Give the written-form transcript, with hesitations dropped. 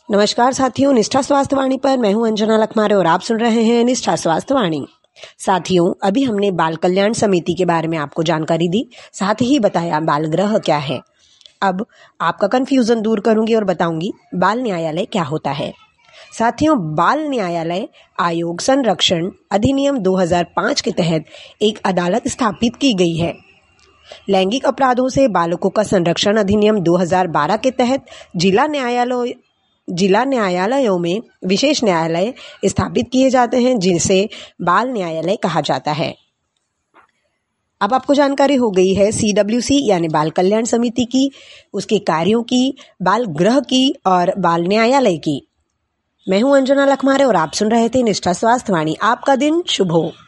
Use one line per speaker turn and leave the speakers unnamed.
नमस्कार साथियों, निष्ठा स्वास्थ्य वाणी पर मैं हूं अंजना लखमारे और आप सुन रहे हैं निष्ठा स्वास्थ्य वाणी। साथियों, अभी हमने बाल कल्याण समिति के बारे में आपको जानकारी दी, साथ ही बताया बाल गृह क्या है। अब आपका कंफ्यूजन दूर करूंगी और बताऊंगी बाल न्यायालय क्या होता है। साथियों, बाल न्यायालय आयोग संरक्षण अधिनियम 2005 के तहत एक अदालत स्थापित की गई है। लैंगिक अपराधों से बालकों का संरक्षण अधिनियम 2012 के तहत जिला न्यायालयों में विशेष न्यायालय स्थापित किए जाते हैं, जिसे बाल न्यायालय कहा जाता है। अब आपको जानकारी हो गई है CWC यानी बाल कल्याण समिति की, उसके कार्यों की, बाल गृह की और बाल न्यायालय की। मैं हूं अंजना लखमारे और आप सुन रहे थे निष्ठा स्वास्थ्य वाणी। आपका दिन शुभ हो।